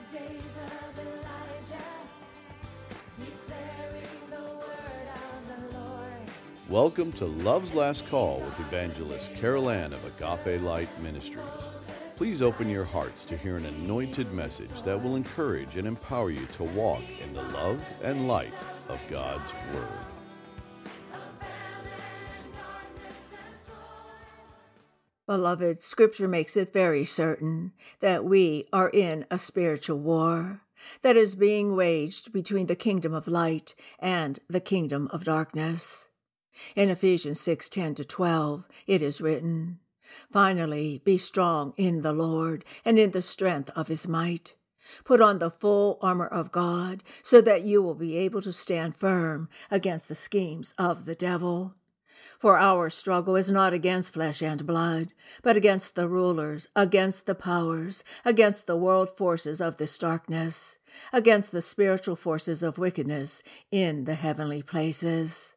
days of Elijah, declaring the word of the Lord. Welcome to Love's Last Call with Evangelist Carol Ann of Agape Light Ministries. Please open your hearts to hear an anointed message that will encourage and empower you to walk in the love and light of God's Word. Beloved, Scripture makes it very certain that we are in a spiritual war that is being waged between the kingdom of light and the kingdom of darkness. In Ephesians 6:10-12, it is written, "Finally, be strong in the Lord and in the strength of his might. Put on the full armor of God so that you will be able to stand firm against the schemes of the devil. For our struggle is not against flesh and blood, but against the rulers, against the powers, against the world forces of this darkness, against the spiritual forces of wickedness in the heavenly places."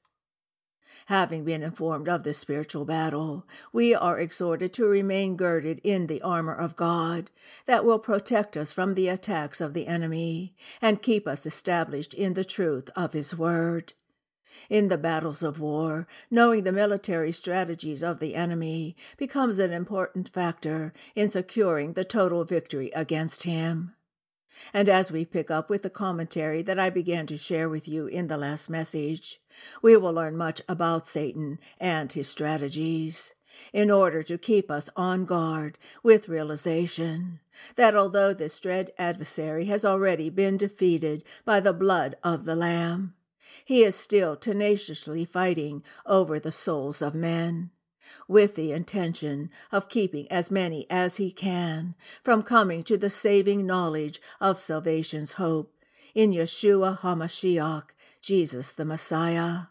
Having been informed of this spiritual battle, we are exhorted to remain girded in the armor of God that will protect us from the attacks of the enemy and keep us established in the truth of his word. In the battles of war, knowing the military strategies of the enemy becomes an important factor in securing the total victory against him. And as we pick up with the commentary that I began to share with you in the last message, we will learn much about Satan and his strategies in order to keep us on guard with realization that although this dread adversary has already been defeated by the blood of the Lamb, he is still tenaciously fighting over the souls of men, with the intention of keeping as many as he can from coming to the saving knowledge of salvation's hope in Yeshua HaMashiach, Jesus the Messiah.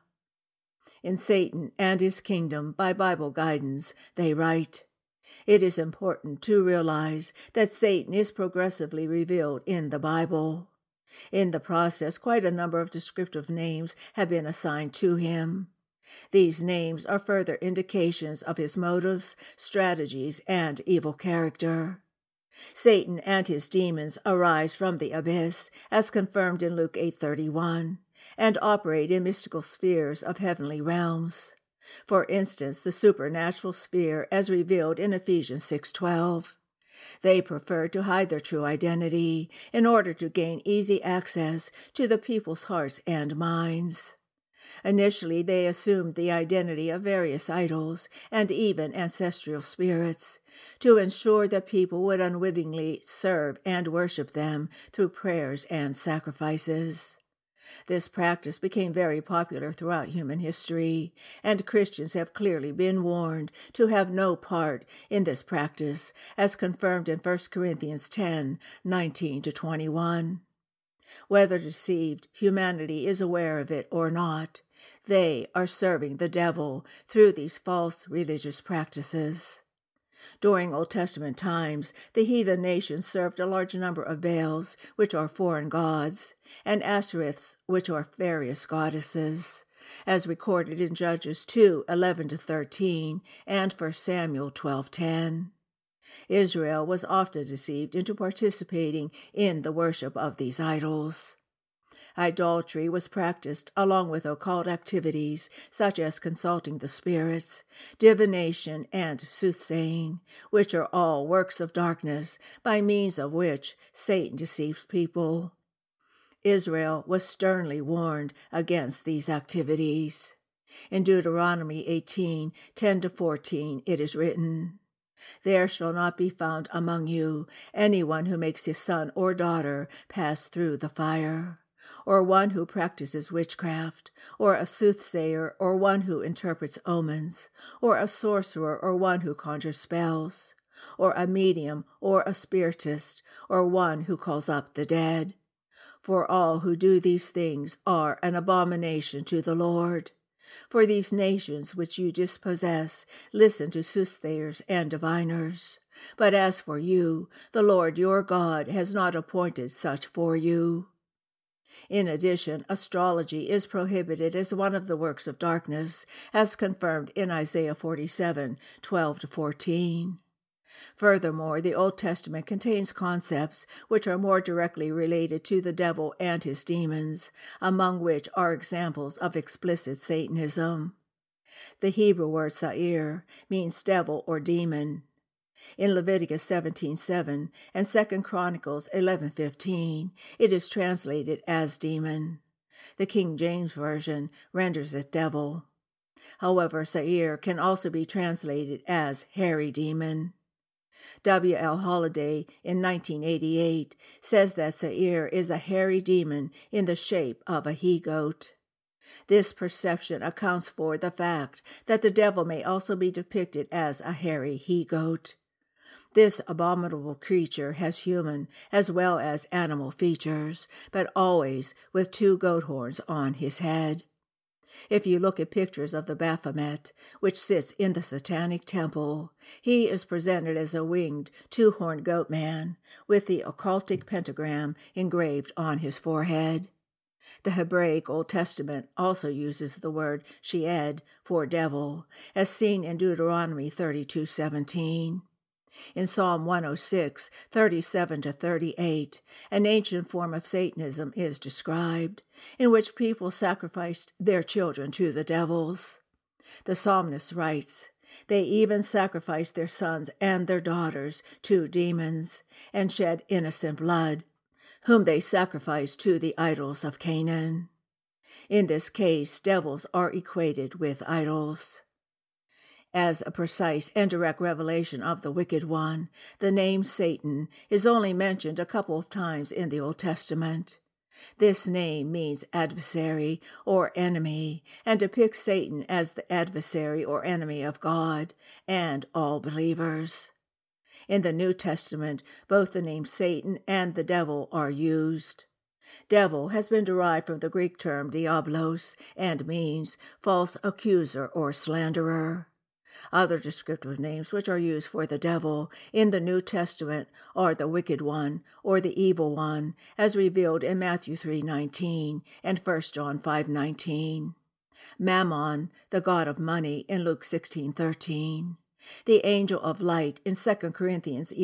In Satan and his kingdom, by Bible guidance, they write, "It is important to realize that Satan is progressively revealed in the Bible. In the process, quite a number of descriptive names have been assigned to him. These names are further indications of his motives, strategies, and evil character. Satan and his demons arise from the abyss, as confirmed in Luke 8:31, and operate in mystical spheres of heavenly realms. For instance, the supernatural sphere as revealed in Ephesians 6:12. They prefer to hide their true identity in order to gain easy access to the people's hearts and minds. Initially, they assumed the identity of various idols and even ancestral spirits to ensure that people would unwittingly serve and worship them through prayers and sacrifices. This practice became very popular throughout human history, and Christians have clearly been warned to have no part in this practice, as confirmed in 1 Corinthians 10:19-21. Whether deceived, humanity is aware of it or not. They are serving the devil through these false religious practices. During Old Testament times, the heathen nations served a large number of Baals, which are foreign gods, and Ashereths, which are various goddesses, as recorded in Judges 2:11-13 and 1 Samuel 12:10. Israel was often deceived into participating in the worship of these idols. Idolatry was practiced along with occult activities such as consulting the spirits, divination, and soothsaying, which are all works of darkness by means of which Satan deceives people. Israel was sternly warned against these activities. In Deuteronomy 18:10-14, it is written, "There shall not be found among you anyone who makes his son or daughter pass through the fire, or one who practices witchcraft, or a soothsayer, or one who interprets omens, or a sorcerer, or one who conjures spells, or a medium, or a spiritist, or one who calls up the dead. For all who do these things are an abomination to the Lord. For these nations which you dispossess listen to soothsayers and diviners. But as for you, the Lord your God has not appointed such for you." In addition, astrology is prohibited as one of the works of darkness, as confirmed in Isaiah 47:12-14. Furthermore, the Old Testament contains concepts which are more directly related to the devil and his demons, among which are examples of explicit Satanism. The Hebrew word sa'ir means devil or demon. In Leviticus 17:7 and 2 Chronicles 11:15, it is translated as demon. The King James Version renders it devil. However, sa'ir can also be translated as hairy demon. W. L. Holliday in 1988 says that sa'ir is a hairy demon in the shape of a he-goat. This perception accounts for the fact that the devil may also be depicted as a hairy he-goat. This abominable creature has human as well as animal features, but always with 2 goat horns on his head. If you look at pictures of the Baphomet, which sits in the Satanic Temple, he is presented as a winged 2-horned goat man with the occultic pentagram engraved on his forehead. The Hebraic Old Testament also uses the word she'ed for devil, as seen in Deuteronomy 32:17. In Psalm 106, 37-38, an ancient form of Satanism is described, in which people sacrificed their children to the devils. The psalmist writes, "They even sacrificed their sons and their daughters to demons, and shed innocent blood, whom they sacrificed to the idols of Canaan." In this case, devils are equated with idols. As a precise and direct revelation of the wicked one, the name Satan is only mentioned a couple of times in the Old Testament. This name means adversary or enemy, and depicts Satan as the adversary or enemy of God and all believers. In the New Testament, both the name Satan and the devil are used. Devil has been derived from the Greek term diablos and means false accuser or slanderer. Other descriptive names which are used for the devil in the New Testament are the wicked one or the evil one, as revealed in Matthew 3:19 and 1 John 5:19. Mammon, the god of money, in Luke 16:13. The angel of light in 2 Corinthians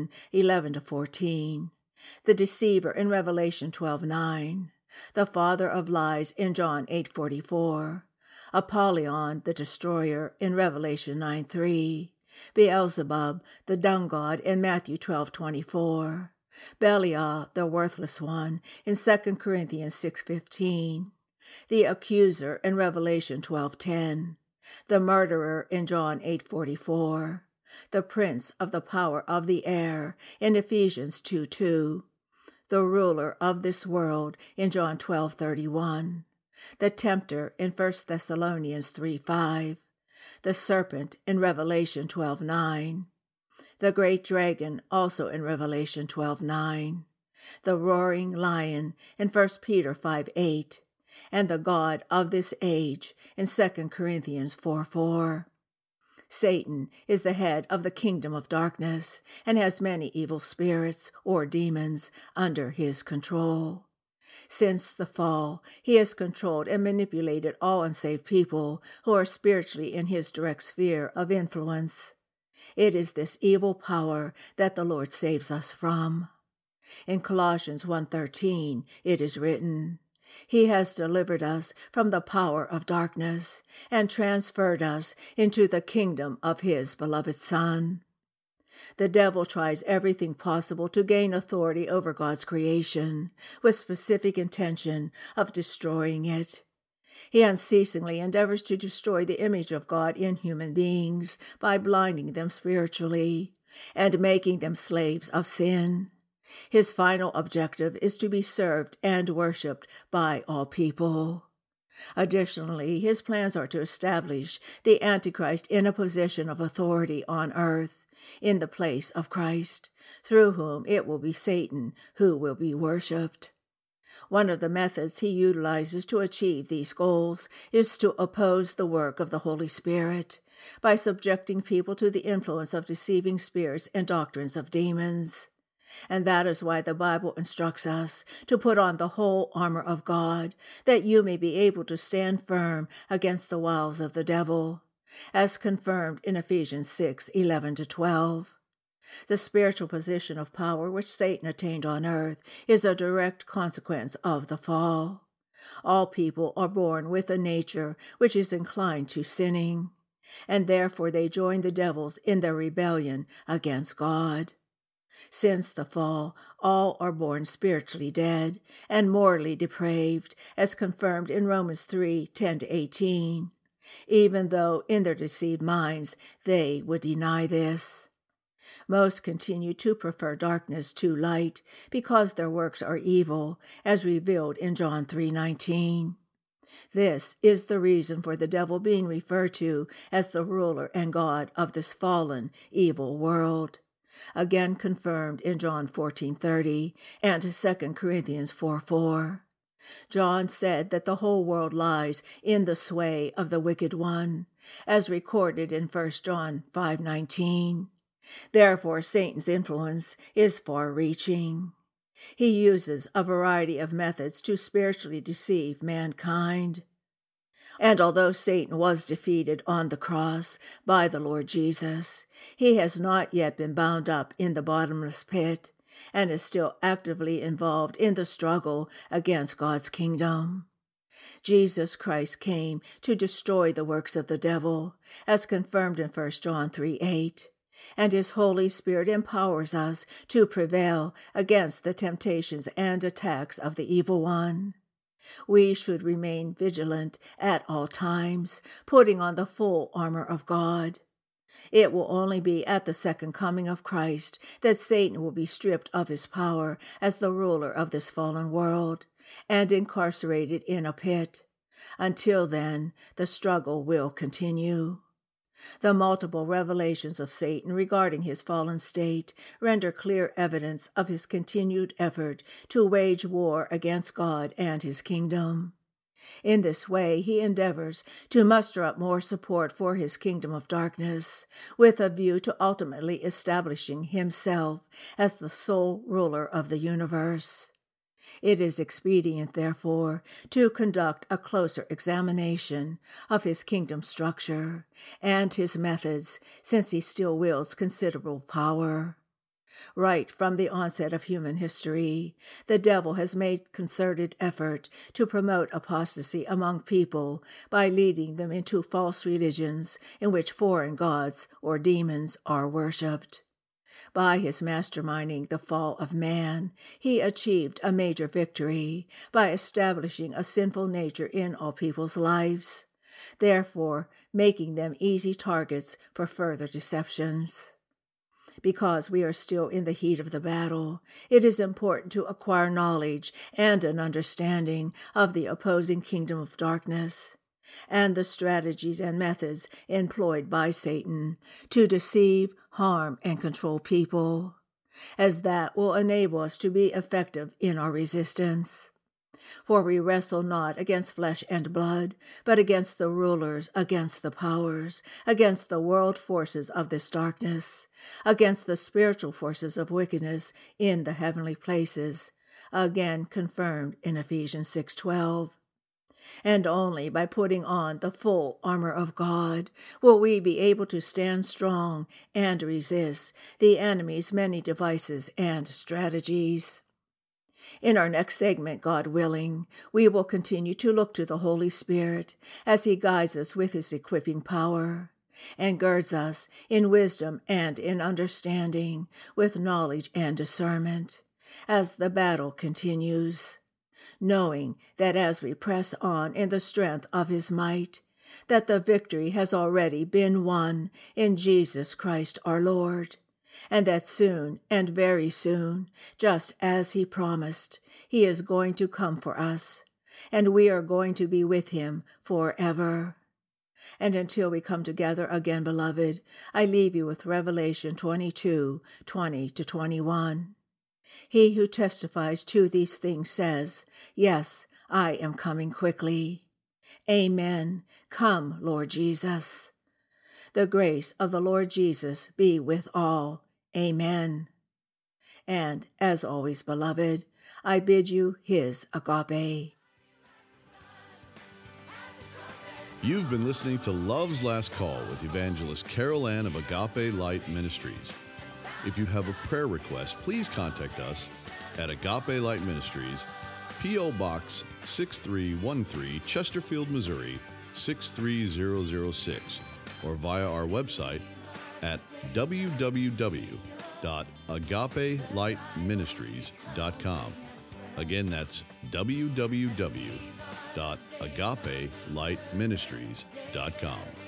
11:11-14. The deceiver in Revelation 12:9. The father of lies in John 8:44. Apollyon, the destroyer, in Revelation 9:3, Beelzebub, the dung god, in Matthew 12:24, Belial, the worthless one, in 2 Corinthians 6:15, the accuser in Revelation 12:10, the murderer in John 8:44, the prince of the power of the air in Ephesians 2:2, the ruler of this world in John 12:31, the tempter in 1 Thessalonians 3:5, the serpent in Revelation 12:9, the great dragon also in Revelation 12:9, the roaring lion in 1 Peter 5:8, and the god of this age in 2 Corinthians 4:4. Satan is the head of the kingdom of darkness and has many evil spirits or demons under his control. Since the fall, he has controlled and manipulated all unsaved people who are spiritually in his direct sphere of influence. It is this evil power that the Lord saves us from. In Colossians 1:13, it is written, "He has delivered us from the power of darkness and transferred us into the kingdom of his beloved Son." The devil tries everything possible to gain authority over God's creation, with specific intention of destroying it. He unceasingly endeavors to destroy the image of God in human beings by blinding them spiritually and making them slaves of sin. His final objective is to be served and worshipped by all people. Additionally, his plans are to establish the Antichrist in a position of authority on earth, in the place of Christ, through whom it will be Satan who will be worshipped. One of the methods he utilizes to achieve these goals is to oppose the work of the Holy Spirit by subjecting people to the influence of deceiving spirits and doctrines of demons. And that is why the Bible instructs us to put on the whole armor of God, that you may be able to stand firm against the wiles of the devil, as confirmed in Ephesians 6:11-12. The spiritual position of power which Satan attained on earth is a direct consequence of the fall. All people are born with a nature which is inclined to sinning, and therefore they join the devils in their rebellion against God. Since the fall, all are born spiritually dead and morally depraved, as confirmed in Romans 3:10-18, even though in their deceived minds they would deny this. Most continue to prefer darkness to light because their works are evil, as revealed in John 3:19. This is the reason for the devil being referred to as the ruler and god of this fallen, evil world, again confirmed in John 14:30 and 2 Corinthians 4:4. John said that the whole world lies in the sway of the wicked one, as recorded in 1 John 5:19. Therefore, Satan's influence is far-reaching. He uses a variety of methods to spiritually deceive mankind. And although Satan was defeated on the cross by the Lord Jesus, he has not yet been bound up in the bottomless pit and is still actively involved in the struggle against God's kingdom. Jesus Christ came to destroy the works of the devil, as confirmed in 1 John 3:8. And his Holy Spirit empowers us to prevail against the temptations and attacks of the evil one. We should remain vigilant at all times, putting on the full armor of God. It will only be at the second coming of Christ that Satan will be stripped of his power as the ruler of this fallen world and incarcerated in a pit. Until then, the struggle will continue. The multiple revelations of Satan regarding his fallen state render clear evidence of his continued effort to wage war against God and his kingdom. In this way, he endeavors to muster up more support for his kingdom of darkness, with a view to ultimately establishing himself as the sole ruler of the universe. It is expedient, therefore, to conduct a closer examination of his kingdom structure and his methods, since he still wields considerable power. Right from the onset of human history, the devil has made concerted effort to promote apostasy among people by leading them into false religions in which foreign gods or demons are worshipped. By his masterminding the fall of man, he achieved a major victory by establishing a sinful nature in all people's lives, therefore making them easy targets for further deceptions. Because we are still in the heat of the battle, it is important to acquire knowledge and an understanding of the opposing kingdom of darkness and the strategies and methods employed by Satan to deceive, harm, and control people, as that will enable us to be effective in our resistance. For we wrestle not against flesh and blood, but against the rulers, against the powers, against the world forces of this darkness, against the spiritual forces of wickedness in the heavenly places, again confirmed in Ephesians 6:12. And only by putting on the full armor of God will we be able to stand strong and resist the enemy's many devices and strategies. In our next segment, God willing, we will continue to look to the Holy Spirit as he guides us with his equipping power and girds us in wisdom and in understanding with knowledge and discernment as the battle continues, knowing that as we press on in the strength of his might, that the victory has already been won in Jesus Christ our Lord, and that soon and very soon, just as he promised, he is going to come for us, and we are going to be with him forever. And until we come together again, beloved, I leave you with Revelation 22:20-21. He who testifies to these things says, "Yes, I am coming quickly." Amen. Come, Lord Jesus. The grace of the Lord Jesus be with all. Amen. And, as always, beloved, I bid you his agape. You've been listening to Love's Last Call with Evangelist Carol Ann of Agape Light Ministries. If you have a prayer request, please contact us at Agape Light Ministries, P.O. Box 6313, Chesterfield, Missouri 63006, or via our website at www.agapelightministries.com. Again, that's www.agapelightministries.com.